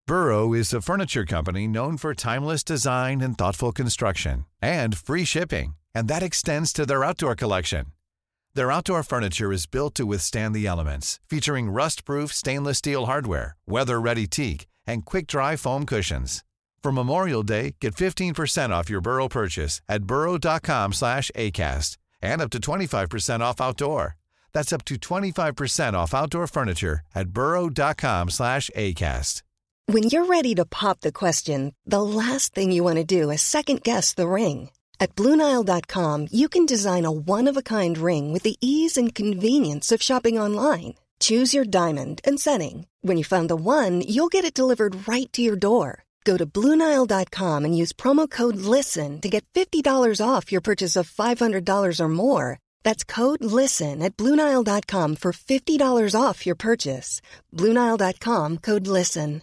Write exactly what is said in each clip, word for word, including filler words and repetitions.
Burrow is a furniture company known for timeless design and thoughtful construction, and free shipping, and that extends to their outdoor collection. Their outdoor furniture is built to withstand the elements, featuring rust-proof stainless steel hardware, weather-ready teak, and quick-dry foam cushions. For Memorial Day, get fifteen percent off your Burrow purchase at burrow.com slash ACAST and up to twenty-five percent off outdoor. That's up to twenty-five percent off outdoor furniture at burrow.com slash ACAST. When you're ready to pop the question, the last thing you want to do is second-guess the ring. At Blue Nile dot com, you can design a one-of-a-kind ring with the ease and convenience of shopping online. Choose your diamond and setting. When you find the one, you'll get it delivered right to your door. Go to Blue Nile dot com and use promo code LISTEN to get fifty dollars off your purchase of five hundred dollars or more. That's code LISTEN at Blue Nile dot com for fifty dollars off your purchase. Blue Nile dot com, code LISTEN.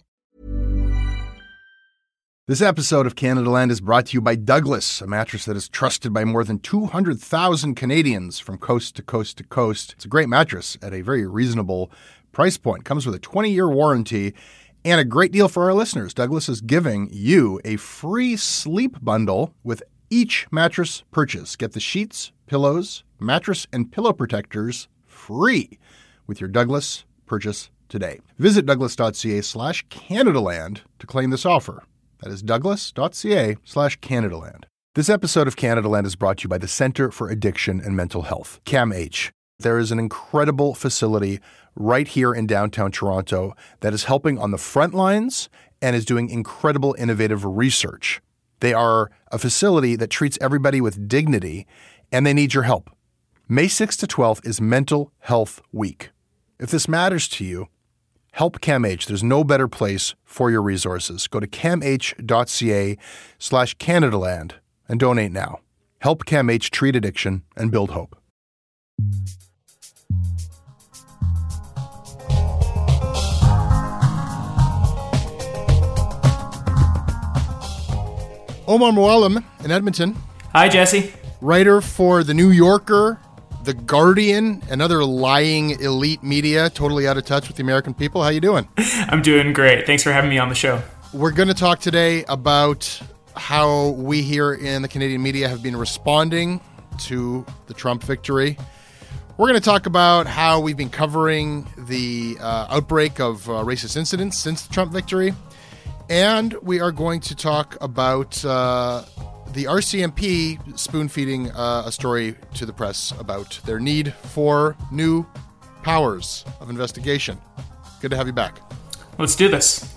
This episode of Canada Land is brought to you by Douglas, a mattress that is trusted by more than two hundred thousand Canadians from coast to coast to coast. It's a great mattress at a very reasonable price point. Comes with a twenty-year warranty and a great deal for our listeners. Douglas is giving you a free sleep bundle with each mattress purchase. Get the sheets, pillows, mattress, and pillow protectors free with your Douglas purchase today. Visit douglas.ca slash Canadaland to claim this offer. That is douglas.ca slash Canadaland. This episode of Canada Land is brought to you by the Centre for Addiction and Mental Health, CAMH. There is an incredible facility right here in downtown Toronto that is helping on the front lines and is doing incredible innovative research. They are a facility that treats everybody with dignity, and they need your help. May sixth to twelfth is Mental Health Week. If this matters to you, help CAMH. There's no better place for your resources. Go to camh.ca slash Canadaland and donate now. Help CAMH treat addiction and build hope. Omar Muallim in Edmonton. Hi, Jesse. Writer for The New Yorker, The Guardian, and other lying elite media, totally out of touch with the American people. How you doing? I'm doing great. Thanks for having me on the show. We're going to talk today about how we here in the Canadian media have been responding to the Trump victory. We're going to talk about how we've been covering the uh, outbreak of uh, racist incidents since the Trump victory. And we are going to talk about uh, the R C M P spoon-feeding uh, a story to the press about their need for new powers of investigation. Good to have you back. Let's do this.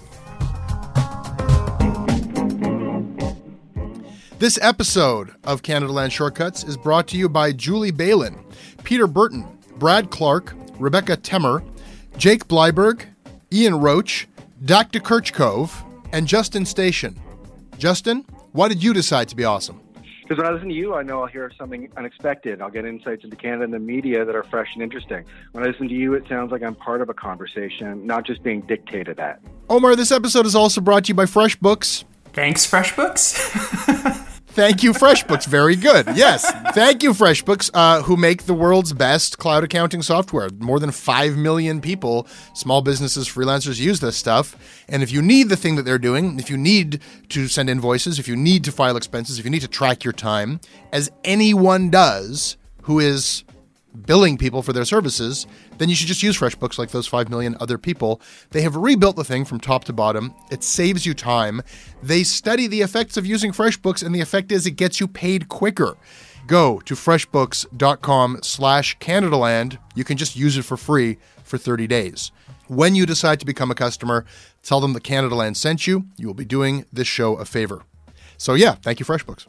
This episode of Canada Land Shortcuts is brought to you by Julie Balin, Peter Burton, Brad Clark, Rebecca Temmer, Jake Bleiberg, Ian Roach, Doctor Kirchkove, and Justin Station. Justin, why did you decide to be awesome? Because when I listen to you, I know I'll hear something unexpected. I'll get insights into Canada and the media that are fresh and interesting. When I listen to you, it sounds like I'm part of a conversation, not just being dictated at. Omar, this episode is also brought to you by FreshBooks. Thanks, FreshBooks. Thank you, FreshBooks. Very good. Yes. Thank you, FreshBooks, uh, who make the world's best cloud accounting software. More than five million people, small businesses, freelancers use this stuff. And if you need the thing that they're doing, if you need to send invoices, if you need to file expenses, if you need to track your time, as anyone does who is billing people for their services, then you should just use FreshBooks like those five million other people. They have rebuilt the thing from top to bottom. It saves you time. They study the effects of using FreshBooks, and the effect is it gets you paid quicker. Go to freshbooks.com slash Canadaland. You can just use it for free for thirty days. When you decide to become a customer, tell them that Canadaland sent you. You will be doing this show a favor. So yeah, thank you, FreshBooks.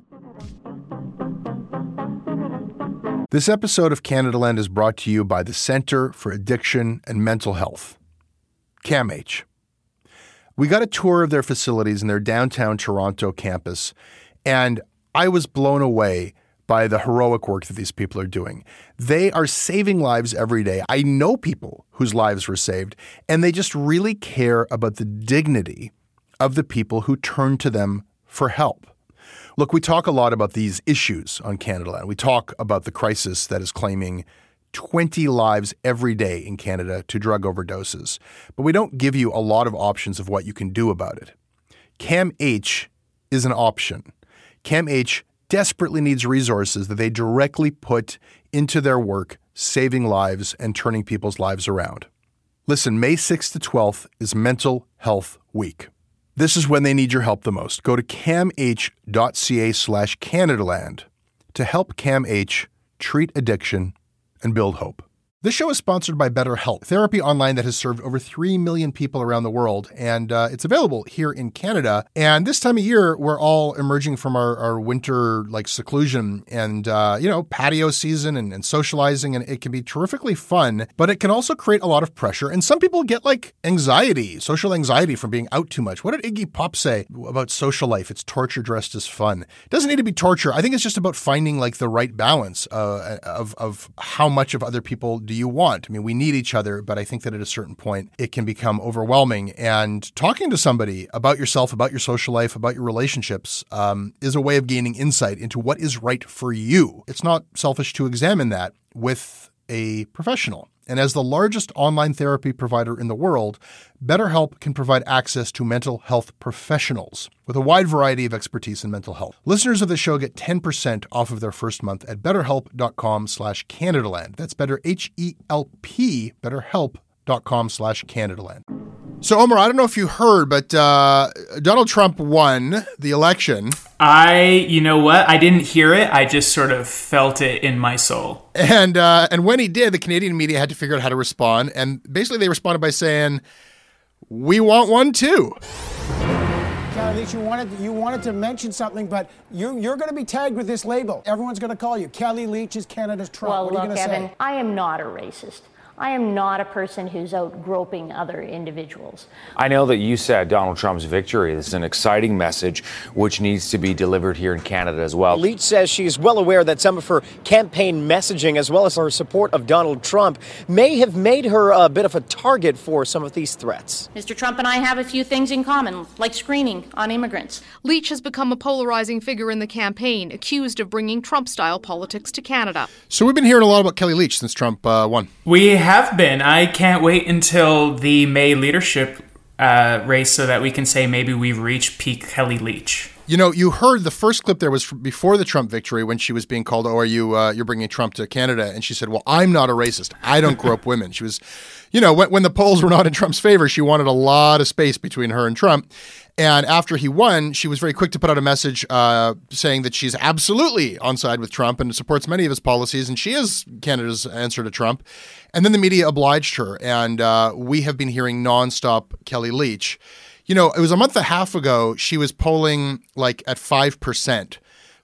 This episode of Canada Land is brought to you by the Centre for Addiction and Mental Health, CAMH. We got a tour of their facilities in their downtown Toronto campus, and I was blown away by the heroic work that these people are doing. They are saving lives every day. I know people whose lives were saved, and they just really care about the dignity of the people who turn to them for help. Look, we talk a lot about these issues on Canada Land. We talk about the crisis that is claiming twenty lives every day in Canada to drug overdoses, but we don't give you a lot of options of what you can do about it. CAMH is an option. CAMH desperately needs resources that they directly put into their work, saving lives and turning people's lives around. Listen, May sixth to twelfth is Mental Health Week. This is when they need your help the most. Go to camh.ca slash Canadaland to help CAMH treat addiction and build hope. This show is sponsored by BetterHelp, therapy online that has served over three million people around the world, and uh, it's available here in Canada. And this time of year, we're all emerging from our, our winter like seclusion and, uh, you know, patio season and, and socializing, and it can be terrifically fun, but it can also create a lot of pressure. And some people get like anxiety, social anxiety from being out too much. What did Iggy Pop say about social life? It's torture dressed as fun. It doesn't need to be torture. I think it's just about finding like the right balance uh, of, of how much of other people do you want. I mean, we need each other, but I think that at a certain point, it can become overwhelming. And talking to somebody about yourself, about your social life, about your relationships um, is a way of gaining insight into what is right for you. It's not selfish to examine that with a professional. And as the largest online therapy provider in the world, BetterHelp can provide access to mental health professionals with a wide variety of expertise in mental health. Listeners of the show get ten percent off of their first month at betterhelp.com slash Canadaland. That's better, H E L P, betterhelp.com slash Canadaland. So, Omar, I don't know if you heard, but uh, Donald Trump won the election. I, you know what? I didn't hear it. I just sort of felt it in my soul. And uh, and when he did, the Canadian media had to figure out how to respond. And basically they responded by saying, we want one too. Kelly Leitch, you wanted, you wanted to mention something, but you, you're going to be tagged with this label. Everyone's going to call you Kelly Leitch is Canada's Trump. Well, what are you look, going to Evan, say? I am not a racist. I am not a person who's out groping other individuals. I know that you said Donald Trump's victory. This is an exciting message which needs to be delivered here in Canada as well. Leitch says she is well aware that some of her campaign messaging, as well as her support of Donald Trump, may have made her a bit of a target for some of these threats. Mister Trump and I have a few things in common, like screening on immigrants. Leitch has become a polarizing figure in the campaign, accused of bringing Trump-style politics to Canada. So we've been hearing a lot about Kelly Leitch since Trump uh, won. We have been. I can't wait until the May leadership uh, race so that we can say maybe we've reached peak Kelly Leitch. You know, you heard the first clip there was before the Trump victory when she was being called, oh, are you, uh, you're bringing Trump to Canada? And she said, well, I'm not a racist. I don't grope women. She was, you know, when, when the polls were not in Trump's favor, she wanted a lot of space between her and Trump. And after he won, she was very quick to put out a message uh, saying that she's absolutely on side with Trump and supports many of his policies. And she is Canada's answer to Trump. And then the media obliged her. And uh, we have been hearing nonstop Kelly Leitch. You know, it was a month and a half ago, she was polling like at five percent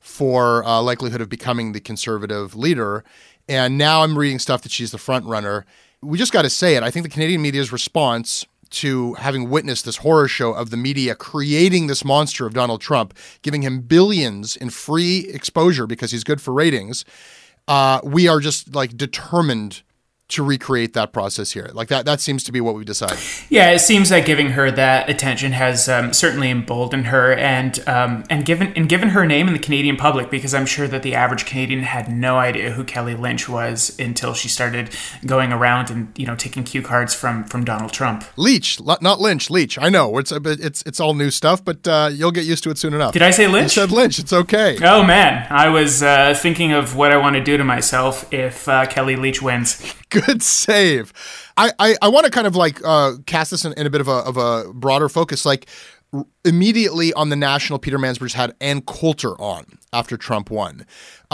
for uh, likelihood of becoming the conservative leader. And now I'm reading stuff that she's the front runner. We just got to say it. I think the Canadian media's response to having witnessed this horror show of the media creating this monster of Donald Trump, giving him billions in free exposure because he's good for ratings, uh, we are just like determined to recreate that process here. Like that, that seems to be what we've decided. Yeah, it seems like giving her that attention has um, certainly emboldened her and um, and given and given her name in the Canadian public, because I'm sure that the average Canadian had no idea who Kelly Leitch was until she started going around and, you know, taking cue cards from from Donald Trump. Leitch, not Lynch, Leitch. I know it's it's it's all new stuff, but uh, you'll get used to it soon enough. Did I say Lynch? You said Lynch. It's okay. Oh man, I was uh, thinking of what I want to do to myself if uh, Kelly Leitch wins. Good save. I, I, I want to kind of like uh, cast this in, in a bit of a, of a broader focus. Like r- immediately on the National, Peter Mansbridge had Ann Coulter on after Trump won.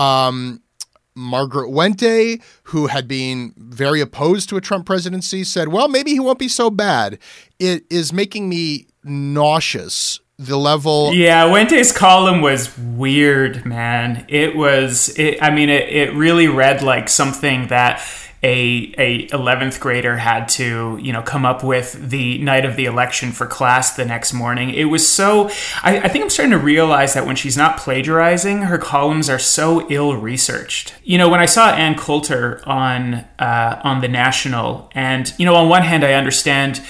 Um, Margaret Wente, who had been very opposed to a Trump presidency, said, well, maybe he won't be so bad. It is making me nauseous. The level. Yeah, Wente's column was weird, man. It was, it, I mean, it, it really read like something that a a eleventh grader had to, you know, come up with the night of the election for class the next morning. It was so, I, I think I'm starting to realize that when she's not plagiarizing, her columns are so ill-researched. You know, when I saw Ann Coulter on uh, on The National, and, you know, on one hand, I understand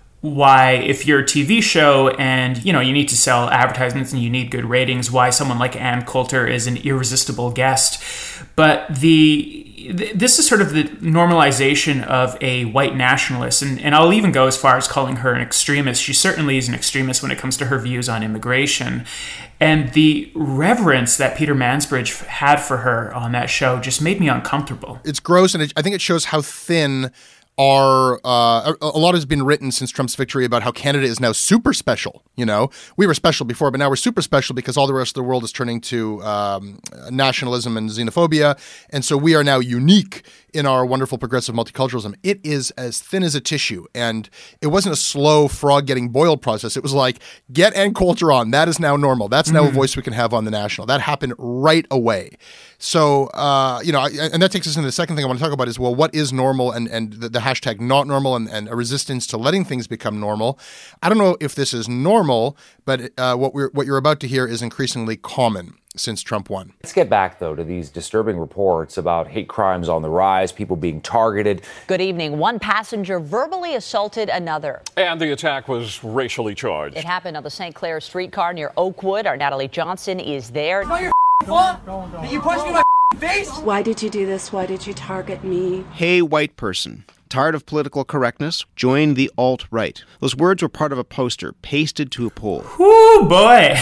why, if you're a T V show and, you know, you need to sell advertisements and you need good ratings, why someone like Ann Coulter is an irresistible guest. But the this is sort of the normalization of a white nationalist, and, and I'll even go as far as calling her an extremist. She certainly is an extremist when it comes to her views on immigration. And the reverence that Peter Mansbridge had for her on that show just made me uncomfortable. It's gross, and it, I think it shows how thin are uh, a lot has been written since Trump's victory about how Canada is now super special. You know, we were special before, but now we're super special because all the rest of the world is turning to um, nationalism and xenophobia. And so we are now unique in our wonderful progressive multiculturalism. It is as thin as a tissue. And it wasn't a slow frog getting boiled process. It was like, get Ann Coulter on. That is now normal. That's now mm-hmm. a voice we can have on the national. That happened right away. So, uh, you know, and that takes us into the second thing I want to talk about is, well, what is normal and, and the, the hashtag not normal and, and a resistance to letting things become normal. I don't know if this is normal, but uh, what we're what you're about to hear is increasingly common since Trump won. Let's get back, though, to these disturbing reports about hate crimes on the rise, people being targeted. Good evening. One passenger verbally assaulted another. And the attack was racially charged. It happened on the Saint Clair streetcar near Oakwood. Our Natalie Johnson is there. It's not your fault that you punched me in my face. Why did you do this? Why did you target me? Hey, white person. Tired of political correctness? Join the alt-right. Those words were part of a poster pasted to a pole. Whoo, boy.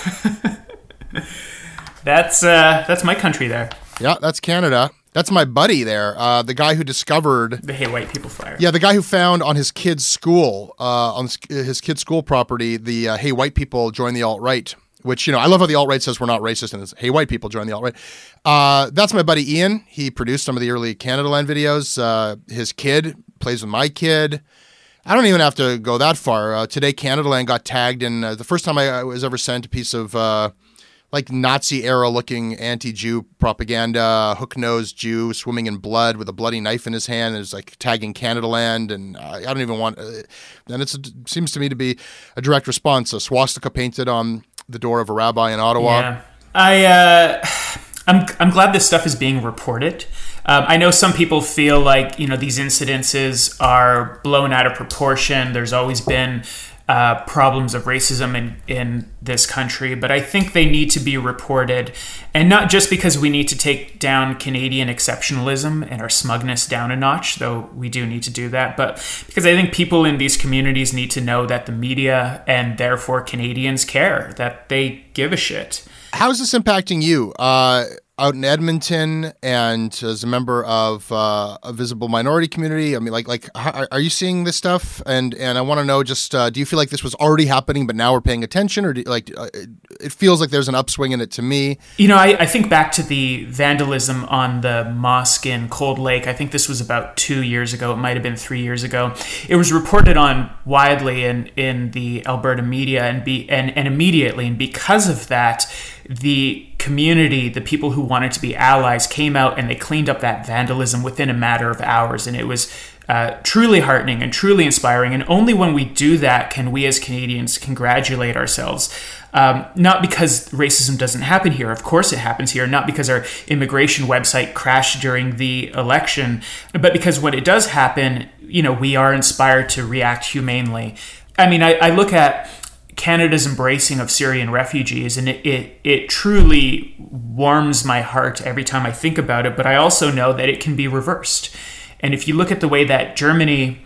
That's uh, that's my country there. Yeah, that's Canada. That's my buddy there, uh, the guy who discovered... the Hey White People flyer. Yeah, the guy who found on his kid's school, uh, on his kid's school property, the uh, Hey White People join the alt-right, which, you know, I love how the alt-right says we're not racist and it's Hey White People join the alt-right. Uh, that's my buddy Ian. He produced some of the early Canadaland videos. Uh, his kid plays with my kid. I don't even have to go that far. Uh, today, Canadaland got tagged in... Uh, the first time I, I was ever sent a piece of... Uh, like Nazi-era looking anti-Jew propaganda, hook-nosed Jew swimming in blood with a bloody knife in his hand. It's like tagging Canadaland, and I don't even want... Uh, and it's, it seems to me to be a direct response. A swastika painted on the door of a rabbi in Ottawa. Yeah. I, uh, I'm, I'm glad this stuff is being reported. Um, I know some people feel like, you know, these incidences are blown out of proportion. There's always been... Uh, problems of racism in, in this country, but I think they need to be reported, and not just because we need to take down Canadian exceptionalism and our smugness down a notch, though we do need to do that, but because I think people in these communities need to know that the media and therefore Canadians care, that they give a shit. How is this impacting you? Uh, out in Edmonton and as a member of uh, a visible minority community, I mean, like, like, how, are you seeing this stuff? And and I want to know, just uh, do you feel like this was already happening, but now we're paying attention, or do, like, uh, it feels like there's an upswing in it to me? You know, I, I think back to the vandalism on the mosque in Cold Lake. I think this was about two years ago. It might have been three years ago. It was reported on widely in in the Alberta media, and be and and immediately, and because of that, the community, the people who wanted to be allies, came out and they cleaned up that vandalism within a matter of hours. And it was uh, truly heartening and truly inspiring. And only when we do that can we as Canadians congratulate ourselves. Um, not because racism doesn't happen here. Of course it happens here. Not because our immigration website crashed during the election, but because when it does happen, you know, we are inspired to react humanely. I mean, I, I look at Canada's embracing of Syrian refugees, and it, it it truly warms my heart every time I think about it, but I also know that it can be reversed. And if you look at the way that Germany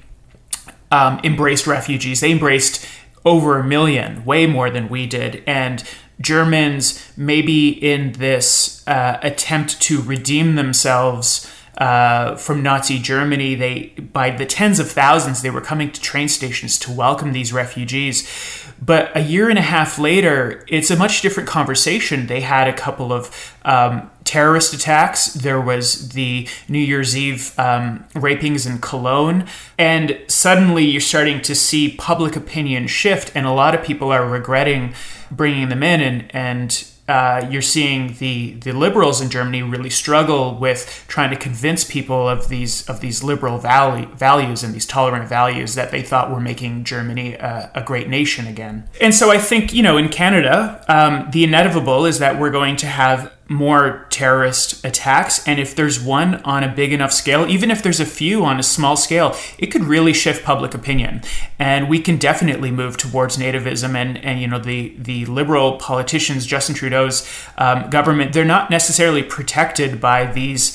um, embraced refugees, they embraced over a million, way more than we did. And Germans, maybe in this uh, attempt to redeem themselves Uh, from Nazi Germany, they, by the tens of thousands, they were coming to train stations to welcome these refugees. But a year and a half later, it's a much different conversation. They had a couple of um, terrorist attacks. There was the New Year's Eve um, rapings in Cologne. And suddenly you're starting to see public opinion shift, and a lot of people are regretting bringing them in, and and Uh, you're seeing the, the liberals in Germany really struggle with trying to convince people of these of these liberal value, values and these tolerant values that they thought were making Germany a, a great nation again. And so I think, you know, in Canada, um, the inevitable is that we're going to have more terrorist attacks. And if there's one on a big enough scale, even if there's a few on a small scale, it could really shift public opinion. And we can definitely move towards nativism. And, and you know, the, the liberal politicians, Justin Trudeau's um, government, they're not necessarily protected by these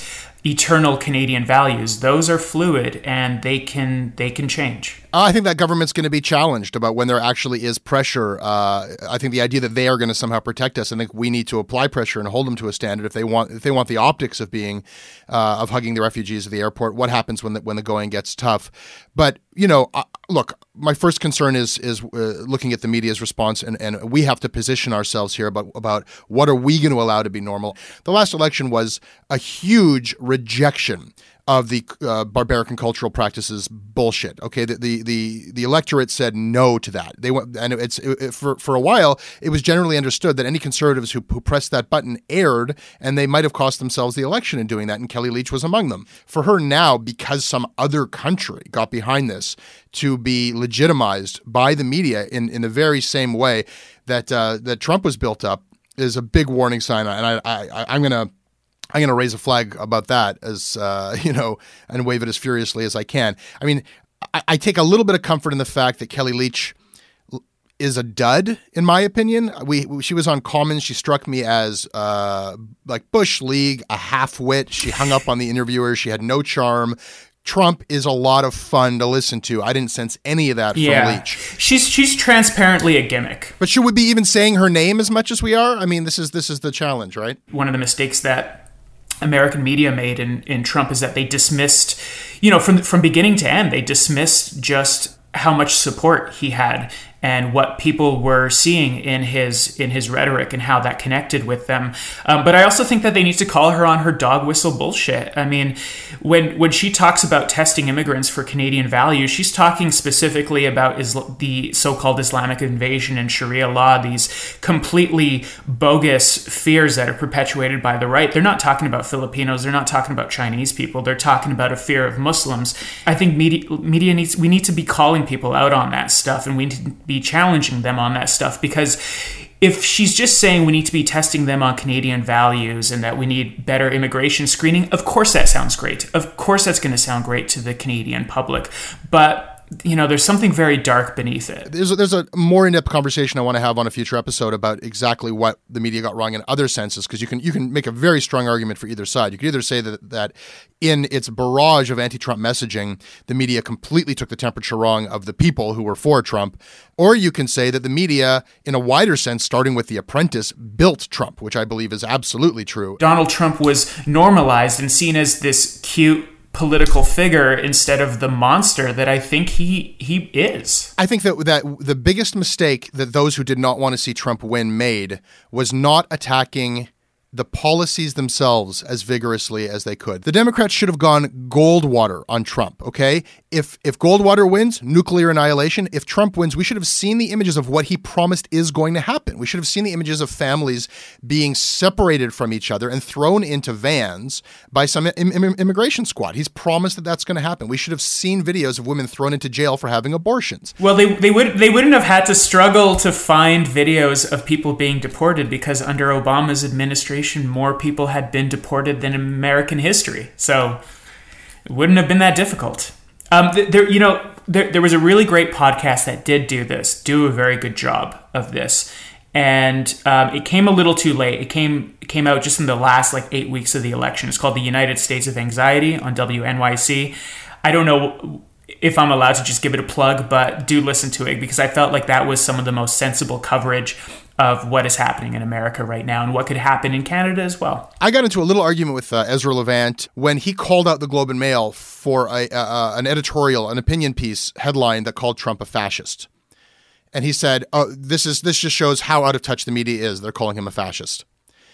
eternal Canadian values. Those are fluid and they can they can change. I think that government's going to be challenged about when there actually is pressure. Uh, I think the idea that they are going to somehow protect us, I think we need to apply pressure and hold them to a standard if they want. If they want the optics of being, uh, of hugging the refugees at the airport. What happens when the when the going gets tough? But you know, uh, look, my first concern is is uh, looking at the media's response, and, and we have to position ourselves here about about what are we going to allow to be normal. The last election was a huge rejection of the uh, barbaric and cultural practices bullshit. Okay, the, the the the electorate said no to that. They went, and it's it, it, for for a while it was generally understood that any conservatives who, who pressed that button erred, and they might have cost themselves the election in doing that. And Kelly Leitch was among them. For her now, because some other country got behind this, to be legitimized by the media in in the very same way that uh, that Trump was built up is a big warning sign. And I, I I'm gonna. I'm going to raise a flag about that as, uh, you know, and wave it as furiously as I can. I mean, I, I take a little bit of comfort in the fact that Kelly Leitch is a dud, in my opinion. We She was on Commons. She struck me as uh, like Bush League, a half-wit. She hung up on the interviewer. She had no charm. Trump is a lot of fun to listen to. I didn't sense any of that yeah. from Leitch. She's she's transparently a gimmick. But should we be even saying her name as much as we are? I mean, this is this is the challenge, right? One of the mistakes that American media made in, in Trump is that they dismissed, you know, from from beginning to end, they dismissed just how much support he had and what people were seeing in his in his rhetoric and how that connected with them. Um, but I also think that they need to call her on her dog whistle bullshit. I mean, when when she talks about testing immigrants for Canadian values, she's talking specifically about Isla- the so-called Islamic invasion and Sharia law, these completely bogus fears that are perpetuated by the right. They're not talking about Filipinos. They're not talking about Chinese people. They're talking about a fear of Muslims. I think media, media needs, we need to be calling people out on that stuff, and we need to be challenging them on that stuff, because if she's just saying we need to be testing them on Canadian values and that we need better immigration screening, of course that sounds great. Of course that's going to sound great to the Canadian public. But you know, there's something very dark beneath it. There's a, there's a more in-depth conversation I want to have on a future episode about exactly what the media got wrong in other senses, because you can you can make a very strong argument for either side. You could either say that that in its barrage of anti-Trump messaging, the media completely took the temperature wrong of the people who were for Trump, or you can say that the media, in a wider sense, starting with The Apprentice, built Trump, which I believe is absolutely true. Donald Trump was normalized and seen as this cute political figure instead of the monster that I think he he is. I think that that the biggest mistake that those who did not want to see Trump win made was not attacking the policies themselves as vigorously as they could. The Democrats should have gone Goldwater on Trump, okay? If if Goldwater wins, nuclear annihilation. If Trump wins, we should have seen the images of what he promised is going to happen. We should have seen the images of families being separated from each other and thrown into vans by some im- im- immigration squad. He's promised that that's going to happen. We should have seen videos of women thrown into jail for having abortions. Well, they they would they wouldn't have had to struggle to find videos of people being deported, because under Obama's administration, more people had been deported than in American history. So it wouldn't have been that difficult. Um, there, you know, there, there was a really great podcast that did do this, do a very good job of this. And um, it came a little too late. It came it came out just in the last like eight weeks of the election. It's called The United States of Anxiety on W N Y C. I don't know if I'm allowed to just give it a plug, but do listen to it, because I felt like that was some of the most sensible coverage of what is happening in America right now and what could happen in Canada as well. I got into a little argument with uh, Ezra Levant when he called out the Globe and Mail for a, uh, an editorial, an opinion piece headline that called Trump a fascist. And he said, oh, this is this just shows how out of touch the media is. They're calling him a fascist.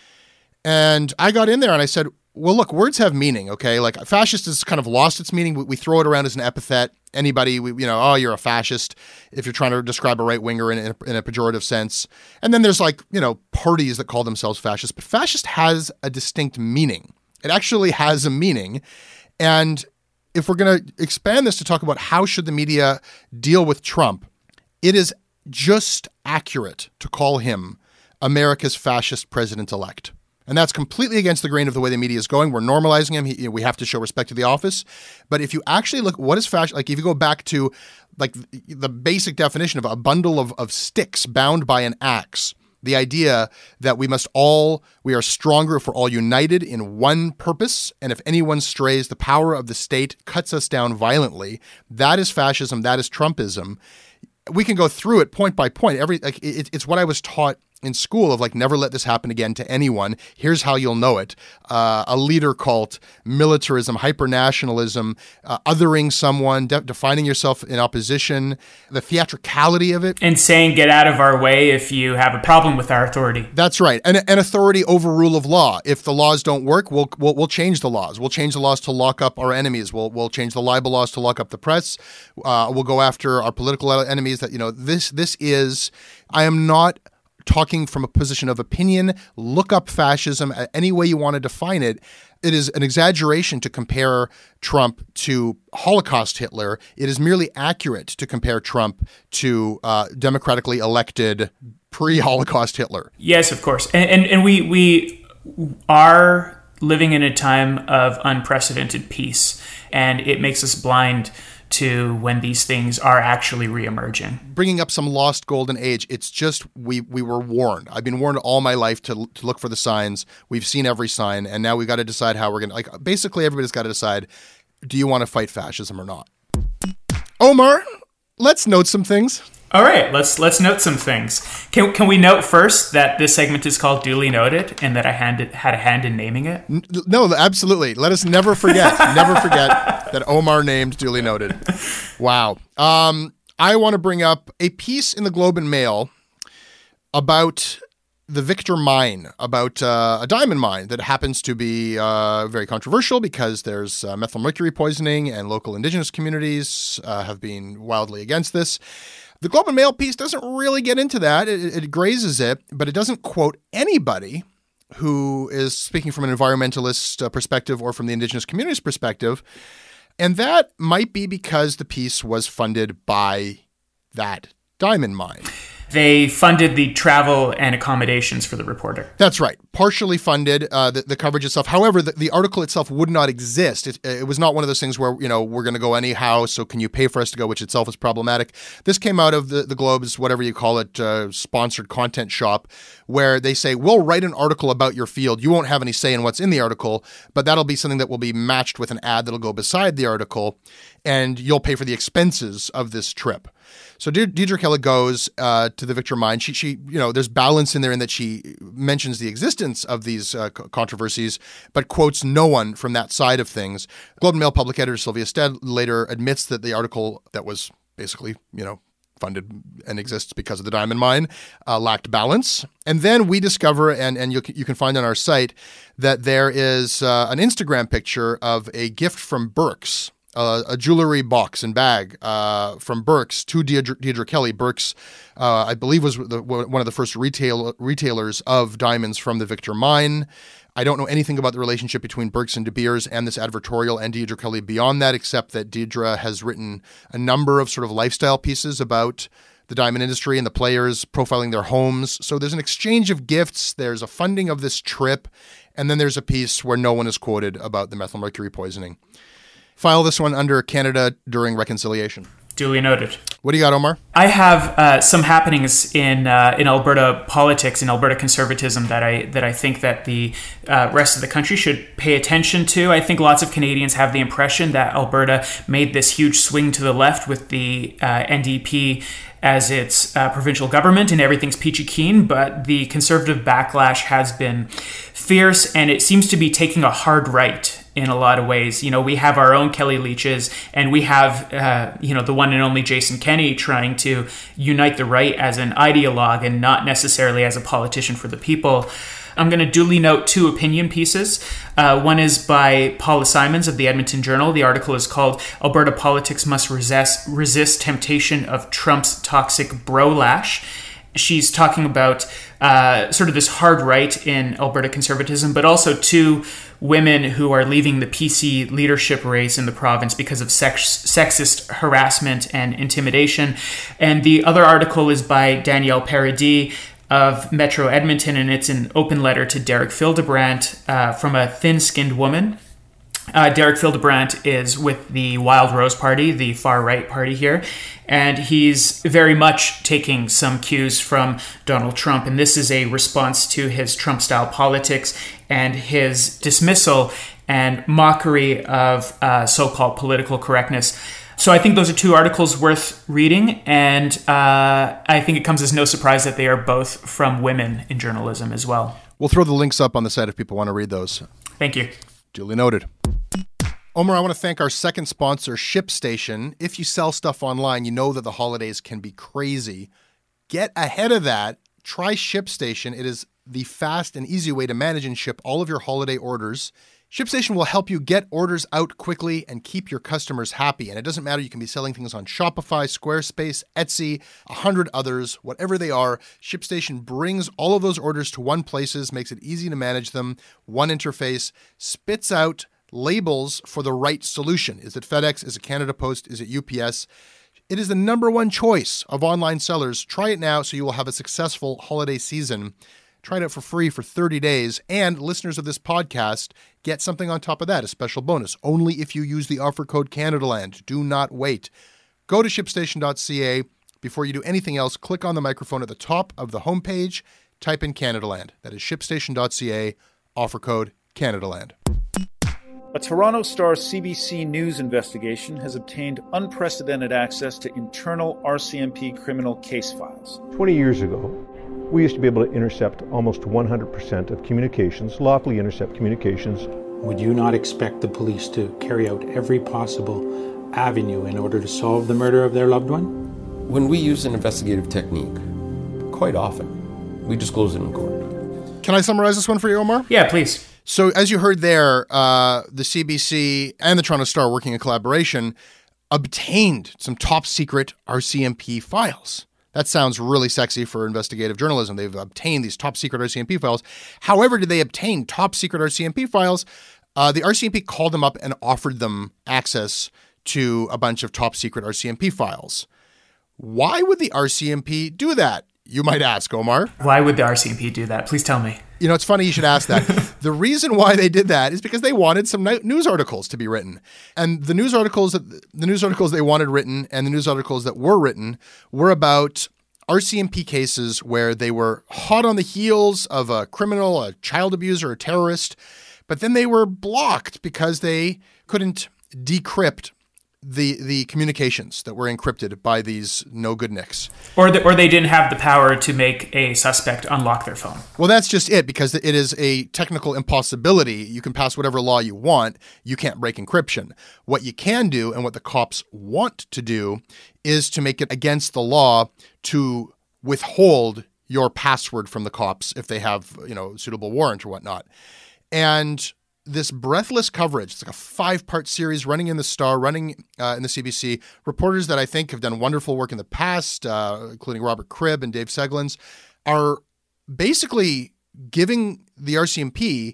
And I got in there and I said, well, look, words have meaning, okay? Like, fascist has kind of lost its meaning. We, we throw it around as an epithet. Anybody, we, you know, oh, you're a fascist if you're trying to describe a right-winger in, in, a, in a pejorative sense. And then there's, like, you know, parties that call themselves fascist. But fascist has a distinct meaning. It actually has a meaning. And if we're going to expand this to talk about how should the media deal with Trump, it is just accurate to call him America's fascist president-elect. And that's completely against the grain of the way the media is going. We're normalizing him. He, you know, we have to show respect to the office. But if you actually look, what is fascist? Like, if you go back to like the basic definition of a bundle of, of sticks bound by an axe, The idea that we must all, we are stronger if we're all united in one purpose, and if anyone strays, the power of the state cuts us down violently. That is fascism. That is Trumpism. We can go through it point by point. Every like it, it's what I was taught in school of like, never let this happen again to anyone. Here's how you'll know it. Uh, a leader cult, militarism, hyper-nationalism, uh, othering someone, de- defining yourself in opposition, the theatricality of it. And saying, get out of our way if you have a problem with our authority. That's right. And, and authority over rule of law. If the laws don't work, we'll, we'll we'll change the laws. We'll change the laws to lock up our enemies. We'll we'll change the libel laws to lock up the press. Uh, we'll go after our political enemies. That, you know, this this is, I am not talking from a position of opinion. Look up fascism any way you want to define it. It is an exaggeration to compare Trump to Holocaust Hitler. It is merely accurate to compare Trump to uh, democratically elected pre-Holocaust Hitler. Yes, of course. And, and, and we, we are living in a time of unprecedented peace, and it makes us blind to when these things are actually reemerging. Bringing up some lost golden age, it's just we we were warned. I've been warned all my life to to look for the signs. We've seen every sign, and now we got to decide how we're going to, like, basically everybody's got to decide, do you want to fight fascism or not? Omar, let's note some things. All right, let's let's note some things. Can can we note first that this segment is called Duly Noted and that I handed, had a hand in naming it? No, absolutely. Let us never forget, never forget that Omar named Duly Noted. Wow. Um, I want to bring up a piece in the Globe and Mail about the Victor mine, about uh, a diamond mine that happens to be uh, very controversial because there's uh, methyl mercury poisoning, and local indigenous communities uh, have been wildly against this. The Globe and Mail piece doesn't really get into that. It, it grazes it, but it doesn't quote anybody who is speaking from an environmentalist uh, perspective or from the indigenous communities perspective. And that might be because the piece was funded by that diamond mine. They funded the travel and accommodations for the reporter. That's right. Partially funded uh, the, the coverage itself. However, the, the article itself would not exist. It, it was not one of those things where, you know, we're going to go anyhow, so can you pay for us to go, which itself is problematic. This came out of the, the Globe's, whatever you call it, uh, sponsored content shop, where they say, we'll write an article about your field. You won't have any say in what's in the article, but that'll be something that will be matched with an ad that'll go beside the article, and you'll pay for the expenses of this trip. So De- Deirdre Kelly goes uh, to the Victor mine. She, she, you know, there's balance in there in that she mentions the existence of these uh, controversies, but quotes no one from that side of things. Globe and Mail public editor Sylvia Stead later admits that the article that was basically, you know, funded and exists because of the diamond mine uh, lacked balance. And then we discover, and, and you, you can find on our site, that there is uh, an Instagram picture of a gift from Burke's. Uh, a jewelry box and bag uh, from Burke's to Deirdre, Deirdre Kelly. Burke's, uh, I believe, was the, one of the first retail retailers of diamonds from the Victor mine. I don't know anything about the relationship between Burke's and De Beers and this advertorial and Deirdre Kelly beyond that, except that Deirdre has written a number of sort of lifestyle pieces about the diamond industry and the players, profiling their homes. So there's an exchange of gifts. There's a funding of this trip. And then there's a piece where no one is quoted about the methyl mercury poisoning. File this one under Canada during reconciliation. Duly noted. What do you got, Omar? I have uh, some happenings in uh, in Alberta politics, in Alberta conservatism, that I that I think that the uh, rest of the country should pay attention to. I think lots of Canadians have the impression that Alberta made this huge swing to the left with the uh, N D P as its uh, provincial government, and everything's peachy keen, but the conservative backlash has been fierce, and it seems to be taking a hard right in a lot of ways. You know, we have our own Kelly Leitches, and we have, uh, you know, the one and only Jason Kenney trying to unite the right as an ideologue and not necessarily as a politician for the people. I'm going to duly note two opinion pieces. Uh, one is by Paula Simons of the Edmonton Journal. The article is called "Alberta Politics Must Resist, Resist Temptation of Trump's Toxic Bro-lash." She's talking about uh, sort of this hard right in Alberta conservatism, but also two women who are leaving the P C leadership race in the province because of sex- sexist harassment and intimidation. And the other article is by Danielle Paradis of Metro Edmonton, and it's an open letter to Derek Fildebrandt uh, from a thin-skinned woman Uh, Derek Fildebrandt is with the Wild Rose Party, the far-right party here, and he's very much taking some cues from Donald Trump, and this is a response to his Trump-style politics and his dismissal and mockery of uh, so-called political correctness. So I think those are two articles worth reading, and uh, I think it comes as no surprise that they are both from women in journalism as well. We'll throw the links up on the site if people want to read those. Thank you. Duly noted. Omar, I want to thank our second sponsor, ShipStation. If you sell stuff online, you know that the holidays can be crazy. Get ahead of that. Try ShipStation. It is the fast and easy way to manage and ship all of your holiday orders. ShipStation will help you get orders out quickly and keep your customers happy. And it doesn't matter. You can be selling things on Shopify, Squarespace, Etsy, a hundred others, whatever they are. ShipStation brings all of those orders to one place, makes it easy to manage them. One interface, spits out labels for the right solution. Is it FedEx? Is it Canada Post? Is it U P S? It is the number one choice of online sellers. Try it now so you will have a successful holiday season. Try it out for free for thirty days. And listeners of this podcast get something on top of that, a special bonus, only if you use the offer code CanadaLand. Do not wait. Go to shipstation dot c a. Before you do anything else, click on the microphone at the top of the homepage. Type in CanadaLand. That is shipstation dot c a, offer code CanadaLand. A Toronto Star C B C News investigation has obtained unprecedented access to internal R C M P criminal case files. twenty years ago, we used to be able to intercept almost one hundred percent of communications, lawfully intercept communications. Would you not expect the police to carry out every possible avenue in order to solve the murder of their loved one? When we use an investigative technique, quite often, we disclose it in court. Can I summarize this one for you, Omar? Yeah, please. So as you heard there, uh, the C B C and the Toronto Star, working in collaboration, obtained some top secret R C M P files. That sounds really sexy for investigative journalism. They've obtained these top secret R C M P files. However, did they obtain top secret R C M P files? Uh, the R C M P called them up and offered them access to a bunch of top secret R C M P files. Why would the R C M P do that? You might ask, Omar. Why would the R C M P do that? Please tell me. You know, it's funny you should ask that. The reason why they did that is because they wanted some news articles to be written. And the news articles that the news articles they wanted written and the news articles that were written were about R C M P cases where they were hot on the heels of a criminal, a child abuser, a terrorist, but then they were blocked because they couldn't decrypt the the communications that were encrypted by these no-good nicks. Or, the, or they didn't have the power to make a suspect unlock their phone. Well, that's just it, because it is a technical impossibility. You can pass whatever law you want. You can't break encryption. What you can do, and what the cops want to do, is to make it against the law to withhold your password from the cops if they have, you know, suitable warrant or whatnot. And this breathless coverage, it's like a five-part series running in the Star, running uh, in the C B C. Reporters that I think have done wonderful work in the past, uh, including Robert Cribb and Dave Seglins, are basically giving the R C M P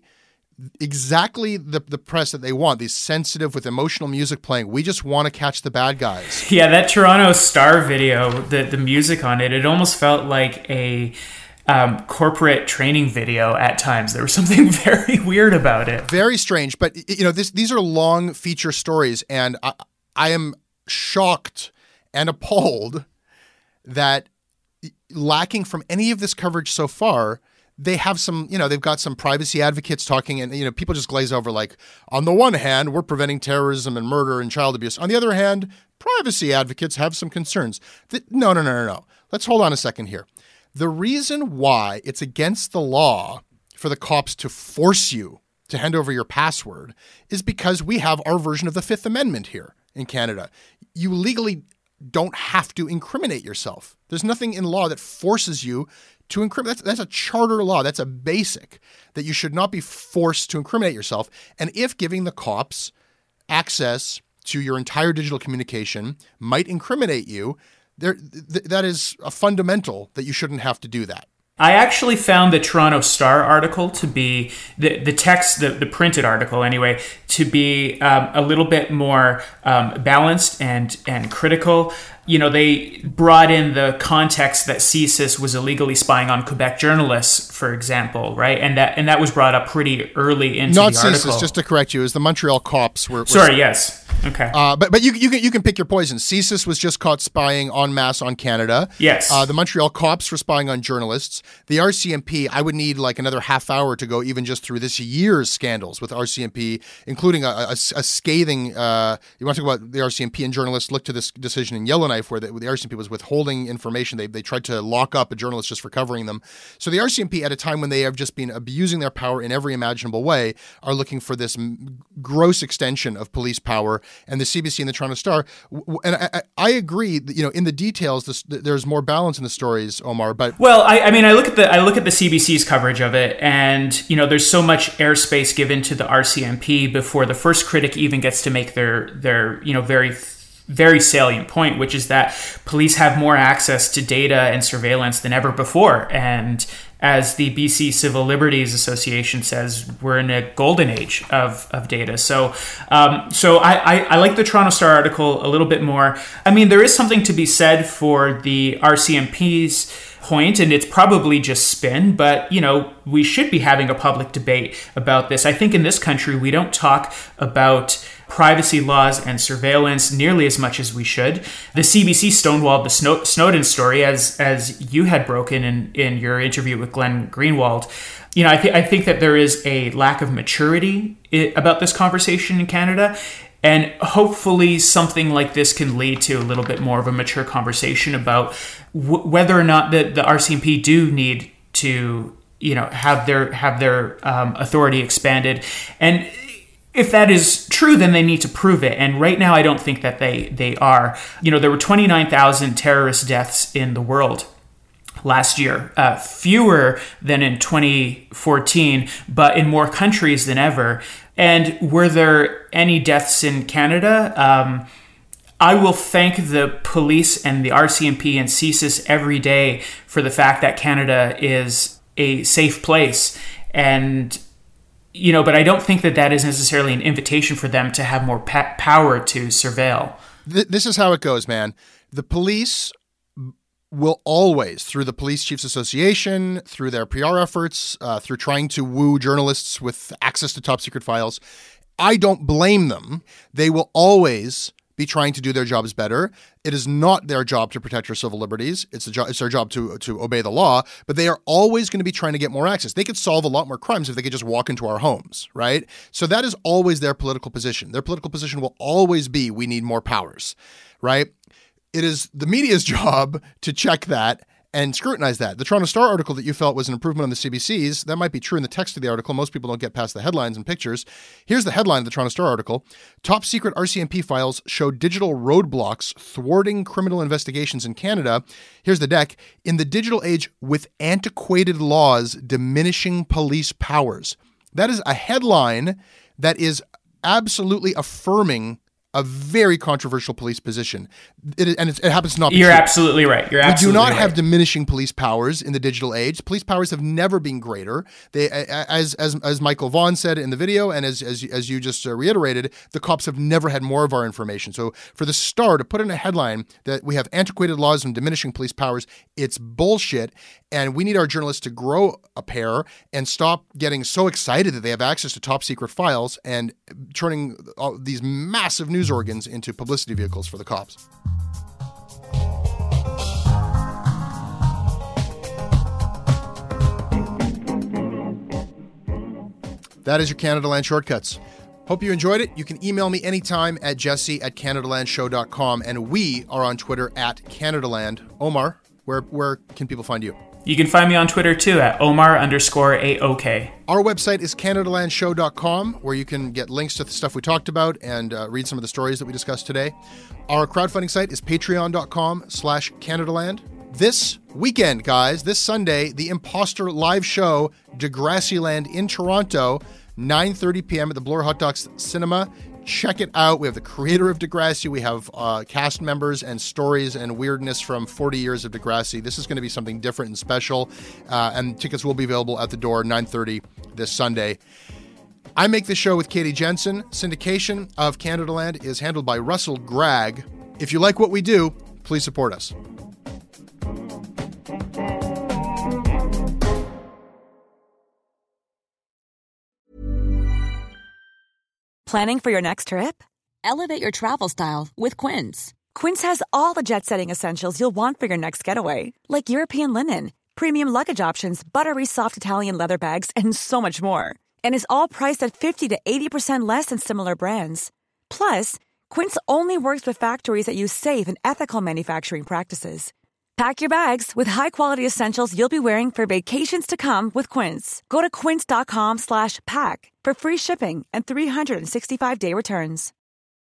exactly the, the press that they want, these sensitive with emotional music playing. We just want to catch the bad guys. Yeah, that Toronto Star video, the, the music on it, it almost felt like a Um, corporate training video at times. There was something very weird about it. Very strange. But, you know, this, these are long feature stories, and I, I am shocked and appalled that, lacking from any of this coverage so far, they have some, you know, they've got some privacy advocates talking, and, you know, people just glaze over like, on the one hand, we're preventing terrorism and murder and child abuse. On the other hand, privacy advocates have some concerns. That, no, no, no, no, no. Let's hold on a second here. The reason why it's against the law for the cops to force you to hand over your password is because we have our version of the Fifth Amendment here in Canada. You legally don't have to incriminate yourself. There's nothing in law that forces you to incriminate. That's, that's a charter law. That's a basic, that you should not be forced to incriminate yourself. And if giving the cops access to your entire digital communication might incriminate you, There, th- that is a fundamental that you shouldn't have to do that. I actually found the Toronto Star article to be, the, the text, the, the printed article anyway, to be um, a little bit more um, balanced and, and critical. You know, they brought in the context that C S I S was illegally spying on Quebec journalists, for example, right? And that and that was brought up pretty early into Not the article. C S I S, just to correct you, is the Montreal cops were... were Sorry, yes. Okay. Uh, but but you, you, can, you can pick your poison. C S I S was just caught spying en masse on Canada. Yes. Uh, the Montreal cops were spying on journalists. The R C M P, I would need like another half hour to go even just through this year's scandals with R C M P, including a, a, a scathing... Uh, you want to talk about the R C M P and journalists? Look to this decision in Yellowknife where the, the R C M P was withholding information. They, they tried to lock up a journalist just for covering them. So the R C M P, at a time when they have just been abusing their power in every imaginable way, are looking for this m- gross extension of police power. And the C B C and the Toronto Star, w- and I, I agree that, you know, in the details, this, there's more balance in the stories, Omar. But well, I, I mean, I look at the I look at the C B C's coverage of it, and you know, there's so much airspace given to the R C M P before the first critic even gets to make their their you know very. very salient point, which is that police have more access to data and surveillance than ever before. And as the B C Civil Liberties Association says, we're in a golden age of, of data. So um, so I, I, I like the Toronto Star article a little bit more. I mean, there is something to be said for the R C M P's point, and it's probably just spin, but you know, we should be having a public debate about this. I think in this country, we don't talk about privacy laws and surveillance nearly as much as we should. The C B C stonewalled the Snow- Snowden story, as as you had broken in, in your interview with Glenn Greenwald. You know, I, th- I think that there is a lack of maturity I- about this conversation in Canada, and hopefully something like this can lead to a little bit more of a mature conversation about w- whether or not the, the R C M P do need to, you know, have their have their um, authority expanded. And if that is true, then they need to prove it. And right now, I don't think that they they are. You know, there were twenty-nine thousand terrorist deaths in the world last year, uh, fewer than in twenty fourteen, but in more countries than ever. And were there any deaths in Canada? Um, I will thank the police and the R C M P and C S I S every day for the fact that Canada is a safe place. And you know, but I don't think that that is necessarily an invitation for them to have more pa- power to surveil. Th- this is how it goes, man. The police will always, through the Police Chiefs Association, through their P R efforts, uh, through trying to woo journalists with access to top secret files, I don't blame them. They will always be trying to do their jobs better. It is not their job to protect your civil liberties. It's, a jo- it's their job to, to obey the law, but they are always going to be trying to get more access. They could solve a lot more crimes if they could just walk into our homes, right? So that is always their political position. Their political position will always be, we need more powers, right? It is the media's job to check that and scrutinize that. The Toronto Star article that you felt was an improvement on the C B C's, that might be true in the text of the article. Most people don't get past the headlines and pictures. Here's the headline of the Toronto Star article. Top secret R C M P files show digital roadblocks thwarting criminal investigations in Canada. Here's the deck. In the digital age with antiquated laws diminishing police powers. That is a headline that is absolutely affirming a very controversial police position. It, and it, it happens to not be You're true. absolutely right. You're absolutely We do not right. have diminishing police powers in the digital age. Police powers have never been greater. They, as as as Michael Vaughan said in the video, and as as, as you just uh, reiterated, the cops have never had more of our information. So for the Star to put in a headline that we have antiquated laws and diminishing police powers, it's bullshit. And we need our journalists to grow a pair and stop getting so excited that they have access to top secret files and turning all these massive news organs into publicity vehicles for the cops. That is your Canada Land Shortcuts. Hope you enjoyed it. You can email me anytime at jesse at canadalandshow dot com, and we are on Twitter at Canadaland. Omar, where where can people find you? You can find me on Twitter too at Omar underscore A O K. Our website is canadalandshow dot com, where you can get links to the stuff we talked about and uh, read some of the stories that we discussed today. Our crowdfunding site is patreon dot com slash Canadaland. This weekend, guys, this Sunday, the Imposter live show, Degrassiland in Toronto, nine thirty p.m. at the Bloor Hot Docs Cinema. Check it out. We have the creator of Degrassi. We have uh, cast members and stories and weirdness from forty years of Degrassi. This is going to be something different and special. Uh, and tickets will be available at the door nine thirty this Sunday. I make this show with Katie Jensen. Syndication of Canadaland is handled by Russell Gregg. If you like what we do, please support us. Planning for your next trip? Elevate your travel style with Quince. Quince has all the jet-setting essentials you'll want for your next getaway, like European linen, premium luggage options, buttery soft Italian leather bags, and so much more. And is all priced at fifty to eighty percent less than similar brands. Plus, Quince only works with factories that use safe and ethical manufacturing practices. Pack your bags with high-quality essentials you'll be wearing for vacations to come with Quince. Go to quince.com slash pack for free shipping and three sixty-five day returns.